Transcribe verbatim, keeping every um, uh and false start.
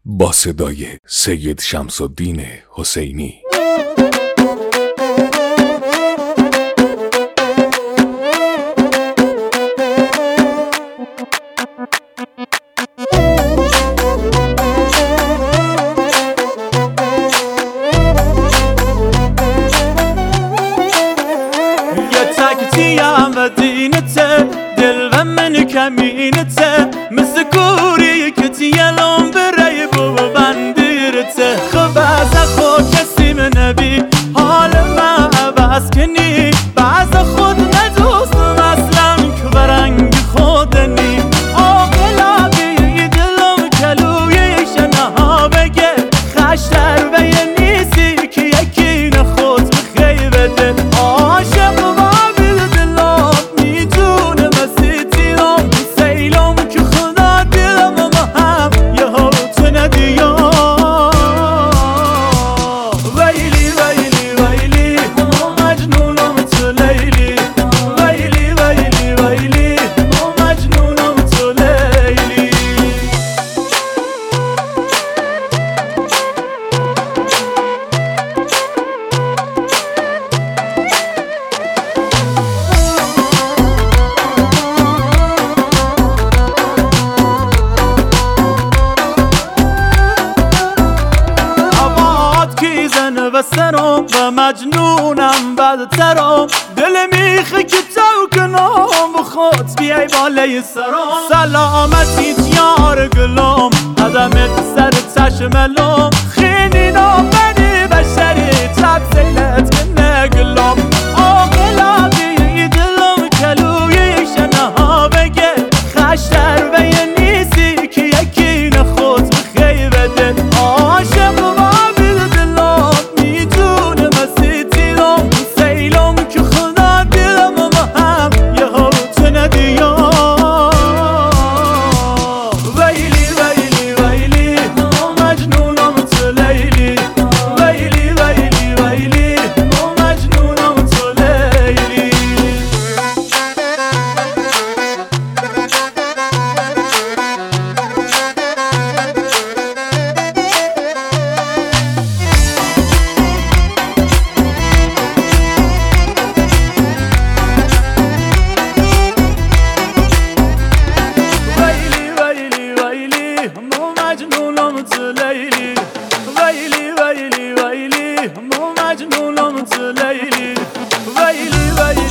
با صدای سید شمس‌الدین حسینی. تيام دينته دل من كمينته مسكوري كتيالون بريب وبنديرته خباز خود كسي من نبي حال ما باسكني بعض خود ندوست مثلا كبرنگ خودني آقلاقي دلم كلوي شنها بگه خشتر بینیسی که یکی نخود بخیبه دل عاشق بسرم و مجنونم بدترم دل میخه که تو کنم و خود بیای بالای سرم سلامتی یار گلم قدمت سر چشملم خیلی نامنی بشری تب زیلت کنه گلم آقلاقی دلم کلوی شنها بگه خشتر بینیسی که یکی نخود بخیبه دل عاشق ليلي ويلي ويلي ويلي مو مجنون مثل ليلي ويلي ويلي